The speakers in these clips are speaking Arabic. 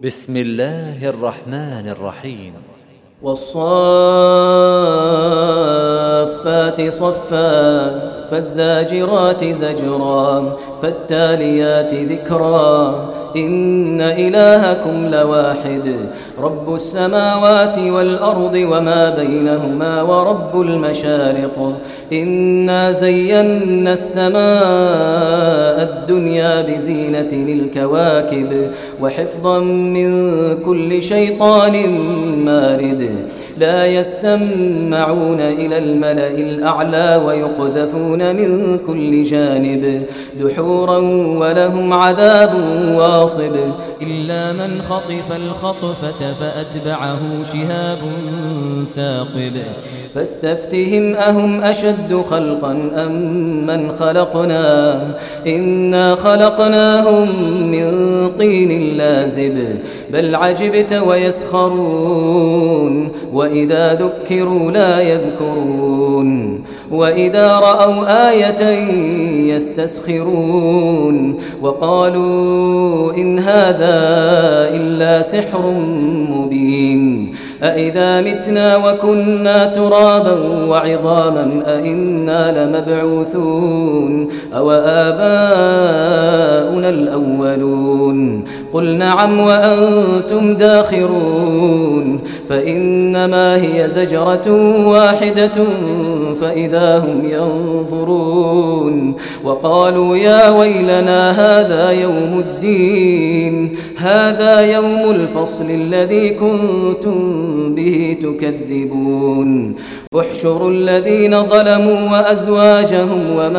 بسم الله الرحمن الرحيم. والصافات صفا فالزاجرات زجرا فالتاليات ذكرا إن إلهكم لواحد رب السماوات والأرض وما بينهما ورب المشارق إنا زينا السماء الدنيا بزينة الكواكب وحفظا من كل شيطان مارد لا يسمعون إلى الملأ الأعلى ويقذفون من كل جانب دحورا ولهم عذاب واصب إلا من خطف الخطفة فأتبعه شهاب ثاقب فاستفتهم أهم أشد خلقا أم من خلقنا إنا خلقناهم من طين لازب بل عجبت ويسخرون وإذا ذكروا لا يذكرون وإذا رأوا آية يستسخرون وقالوا إن هذا إلا سحر مبين أإذا متنا وكنا ترابا وعظاما أإنا لمبعوثون أو آباؤنا الأولون قل نعم وأنتم داخرون فإنما هي زجرة واحدة فإذا هم ينظرون وقالوا يا ويلنا هذا يوم الدين هذا يوم الفصل الذي كنتم به تكذبون احشروا الذين ظلموا وأزواجهم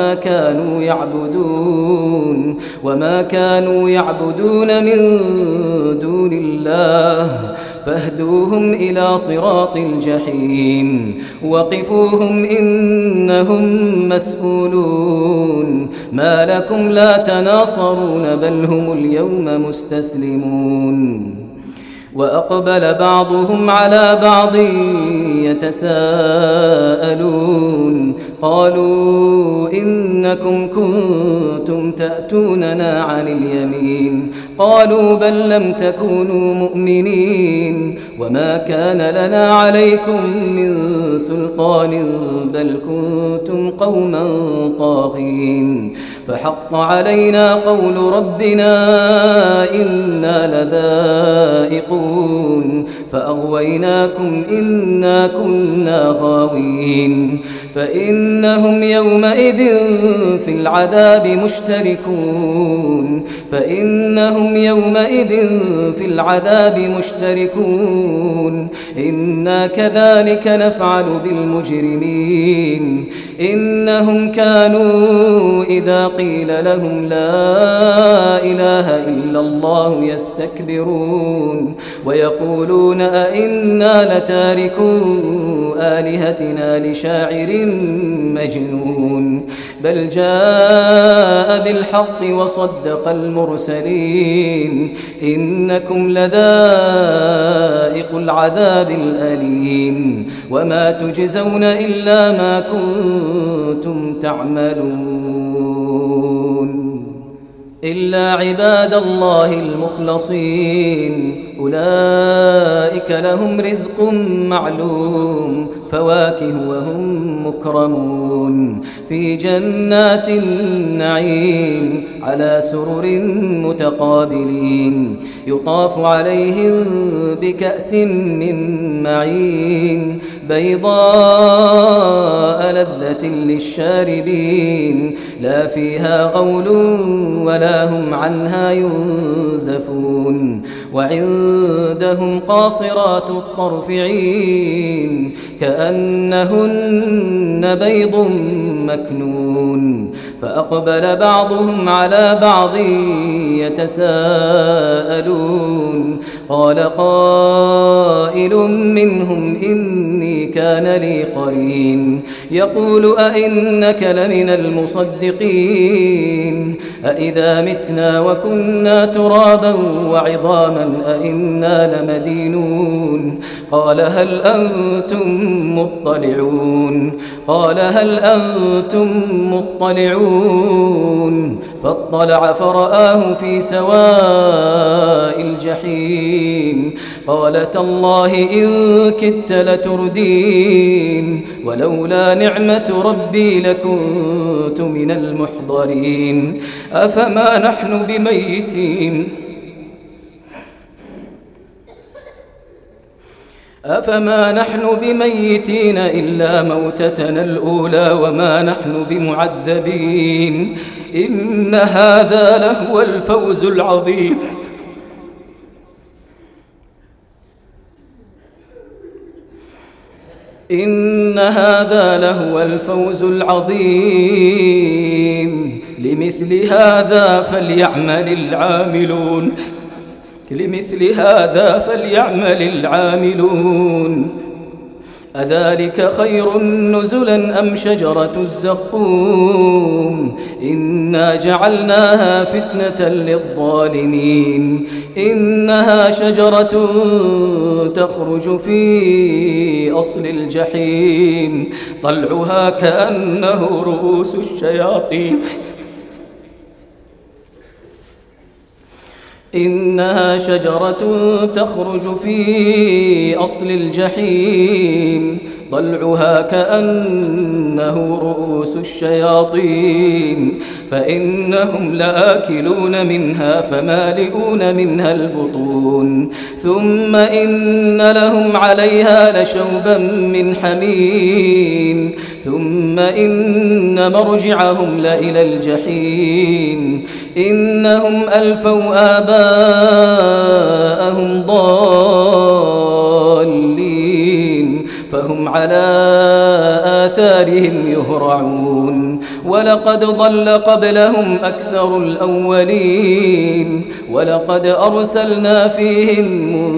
وما كانوا يعبدون من دون الله فاهدوهم إلى صراط الجحيم وقفوهم إنهم مسؤولون ما لكم لا تناصرون بل هم اليوم مستسلمون وأقبل بعضهم على بعض يتساءلون قالوا إنكم كنتم تأتوننا عن اليمين قالوا بل لم تكونوا مؤمنين وما كان لنا عليكم من سلطان بل كنتم قوما طاغين فحق علينا قول ربنا إنا لذائقون فأغويناكم إنا كنا غاوين فإنهم يومئذ في العذاب مشتركون إنا كذلك نفعل بالمجرمين إنهم كانوا إذا قيل لهم لا إله إلا الله يستكبرون ويقولون أئنا لتاركو آلهتنا لشاعر مجنون بل جاء بالحق وصدق المرسلين إنكم لذائق العذاب الأليم وما تجزون إلا ما كنتم تعملون إلا عباد الله المخلصين أولئك لهم رزق معلوم فواكه وهم مكرمون في جنات النعيم على سرر متقابلين يطاف عليهم بكأس من معين بيضاء لذة للشاربين لا فيها غول ولا هم عنها ينزفون وعندهم قاصرات الطرف عين كأنهن بيض مكنون فأقبل بعضهم على بعض يتساءلون قال قائل منهم إني كان لي قرين يقول أئنك لمن المصدقين أئذا متنا وكنا ترابا وعظاما أئنا لمدينون قال هل أنتم مطلعون قال هل أنتم مطلعون فاطلع فرآه في سواء الجحيم قال تالله إن كدت لتردين ولولا نعمة ربي لكنت من المحضرين أفما نحن بميتين إلا موتتنا الأولى وما نحن بمعذبين إن هذا لهو الفوز العظيم لمثل هذا فليعمل العاملون أذلك خير نزلا أم شجرة الزقوم إنا جعلناها فتنة للظالمين إنها شجرة تخرج في أصل الجحيم طلعها كأنه رؤوس الشياطين إنها شجرة تخرج في أصل الجحيم ضلعها كأنه رؤوس الشياطين فإنهم لآكلون منها فمالئون منها البطون ثم إن لهم عليها لشوبا من حميم ثم إن مرجعهم لإلى الجحيم إنهم ألفوا آباءهم ضالين فهم على آثارهم يهرعون ولقد ضل قبلهم أكثر الأولين ولقد أرسلنا فيهم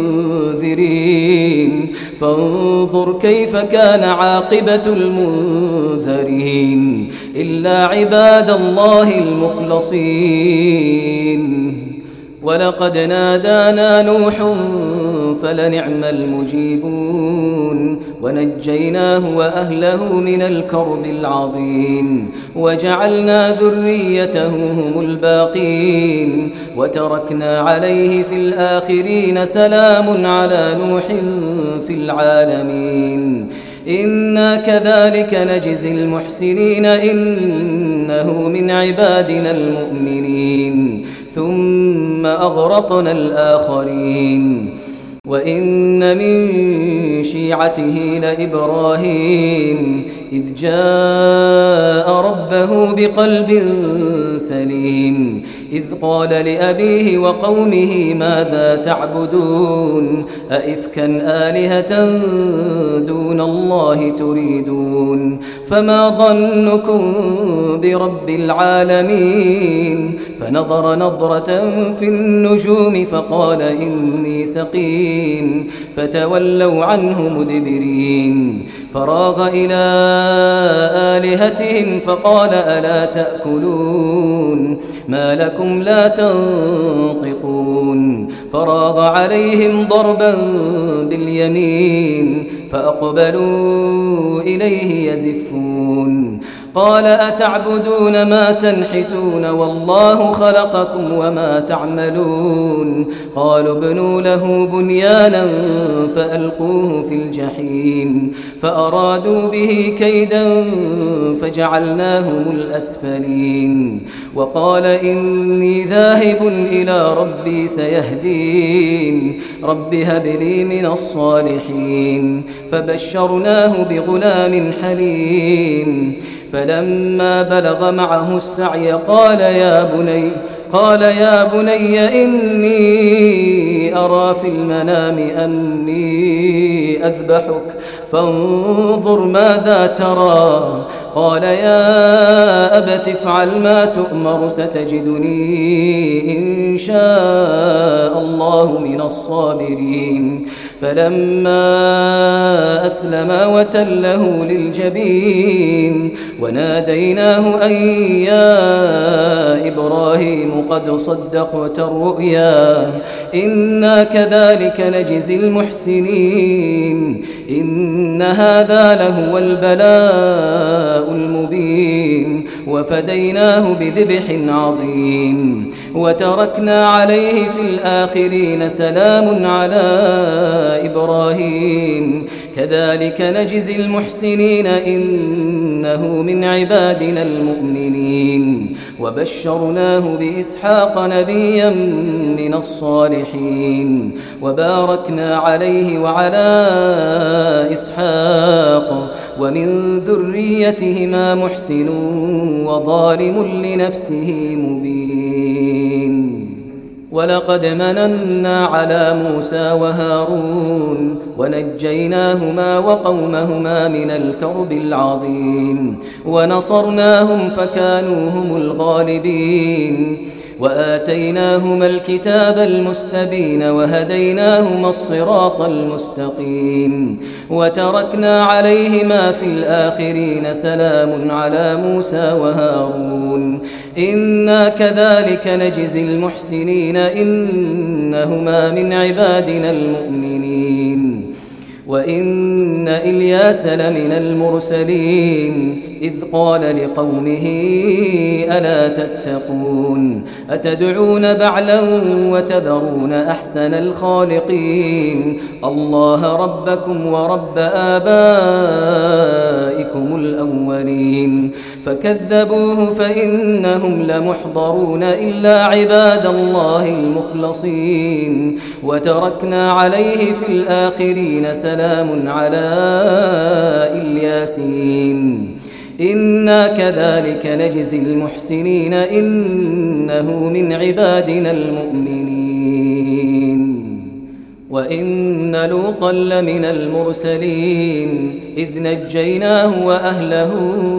منذرين فانظر كيف كان عاقبة المنذرين إلا عباد الله المخلصين ولقد نادانا نوح فلنعم المجيبون ونجيناه وأهله من الكرب العظيم وجعلنا ذريته هم الباقين وتركنا عليه في الآخرين سلام على نوح في العالمين إنا كذلك نجزي المحسنين إنه من عبادنا المؤمنين ثم أغرقنا الآخرين وإن من شيعته لإبراهيم إذ جاء ربه بقلب سليم إذ قال لأبيه وقومه ماذا تعبدون أئفكا آلهة دون الله تريدون فما ظنكم برب العالمين فنظر نظرة في النجوم فقال إني سقيم فتولوا عنه مدبرين فراغ إلى آلهتهم فقال ألا تأكلون ما لكم لا تنطقون فراغ عليهم ضربا باليمين فأقبلوا إليه يزفون قال أتعبدون ما تنحتون والله خلقكم وما تعملون قالوا ابنوا له بنيانا فألقوه في الجحيم فأرادوا به كيدا فجعلناهم الأسفلين وقال إني ذاهب إلى ربي سيهدين رب هب لي من الصالحين فبشرناه بغلام حليم فلما بلغ معه السعي قال يا بني إني أرى في المنام أني أذبحك فانظر ماذا ترى قال يا أبت افعل ما تؤمر ستجدني إن شاء الله من الصابرين فلما أسلما وتله للجبين وناديناه أن يا إبراهيم قد صدقت الرؤيا إنا كذلك نجزي المحسنين إن هذا لهو البلاء المبين وفديناه بذبح عظيم وتركنا عليه في الآخرين سلام على إبراهيم كذلك نجزي المحسنين إنه من عبادنا المؤمنين وبشرناه بإسحاق نبيا من الصالحين وباركنا عليه وعلى إسحاق ومن ذريتهما محسن وظالم لنفسه مبين ولقد مننا على موسى وهارون ونجيناهما وقومهما من الكرب العظيم ونصرناهم فكانوا هم الغالبين وآتيناهما الكتاب المستبين وهديناهما الصراط المستقيم وتركنا عليهما في الآخرين سلام على موسى وهارون إنا كذلك نجزي المحسنين إنهما من عبادنا المؤمنين وإن إلياس لمن المرسلين إذ قال لقومه ألا تتقون أتدعون بعلا وتذرون أحسن الخالقين الله ربكم ورب آبائكم الأولين فكذبوه فإنهم لمحضرون إلا عباد الله المخلصين وتركنا عليه في الآخرين سلام على الياسين إنا كذلك نجزي المحسنين إنه من عبادنا المؤمنين وإن لوطا لمن المرسلين إذ نجيناه وأهله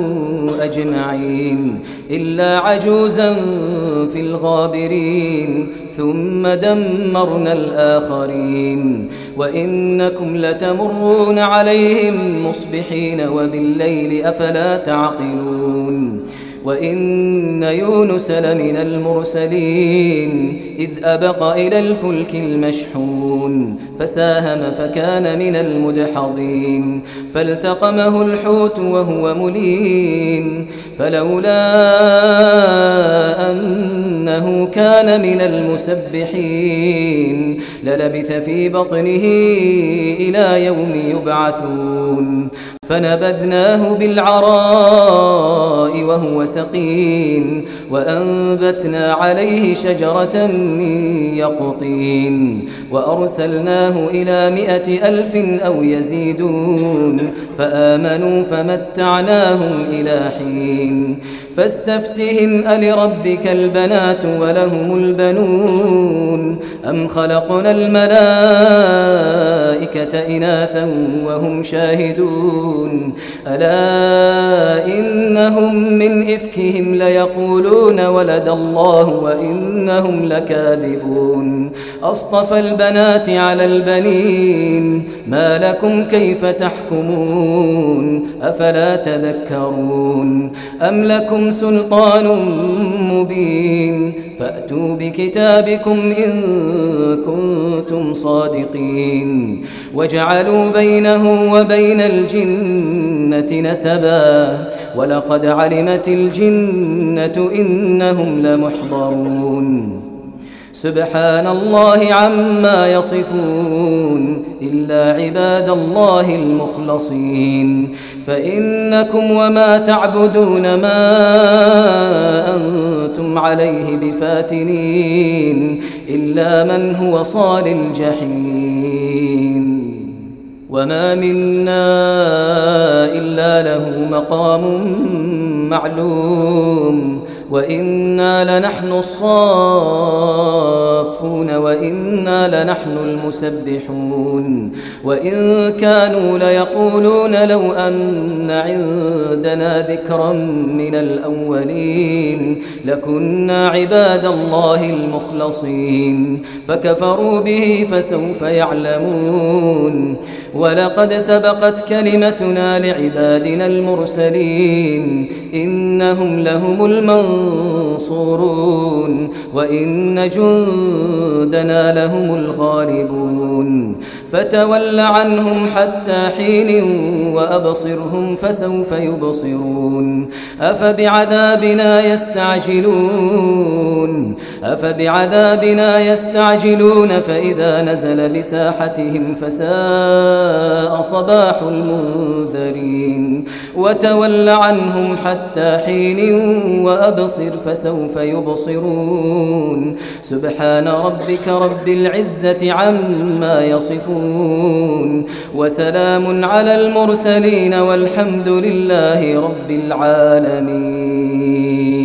أجمعين إلا عجوزا في الغابرين ثم دمرنا الآخرين وإنكم لتمرون عليهم مصبحين وبالليل أفلا تعقلون وإن يونس لمن المرسلين إذ أبق إلى الفلك المشحون فساهم فكان من المدحضين فالتقمه الحوت وهو مليم فلولا أنه كان من المسبحين للبث في بطنه إلى يوم يبعثون فنبذناه بالعراء وهو سقيم وأنبتنا عليه شجرة من يقطين وأرسلناه إلى 100,000 أو يزيدون فآمنوا فمتعناهم إلى حين فاستفتهم ألربك البنات ولهم البنون أم خلقنا الملائكة إناثا وهم شاهدون ألا إنهم من إفكهم ليقولون ولد الله وإنهم لكاذبون أصطفى البنات على البنين ما لكم كيف تحكمون أفلا تذكرون أم لكم سلطان مبين فأتوا بكتابكم إن كنتم صادقين وجعلوا بينه وبين الجنة نسبا ولقد علمت الجنة إنهم لمحضرون سبحان الله عما يصفون إلا عباد الله المخلصين فإنكم وما تعبدون ما أنتم عليه بفاتنين إلا من هو صال الجحيم وما منا إلا له مقام معلوم وإنا لنحن الصافون وإنا لنحن المسبحون وإن كانوا ليقولون لو أن عندنا ذكرا من الأولين لكنا عباد الله المخلصين فكفروا به فسوف يعلمون ولقد سبقت كلمتنا لعبادنا المرسلين إنهم لهم المنصورون وإن جندنا لهم الغالبون فتول عنهم حتى حين وأبصرهم فسوف يبصرون أفبعذابنا يستعجلون فإذا نزل بساحتهم فساء صباح المنذرين وتول عنهم حتى حين وأبصر فسوف يبصرون سبحان ربك رب العزة عما يصفون وسلام على المرسلين والحمد لله رب العالمين.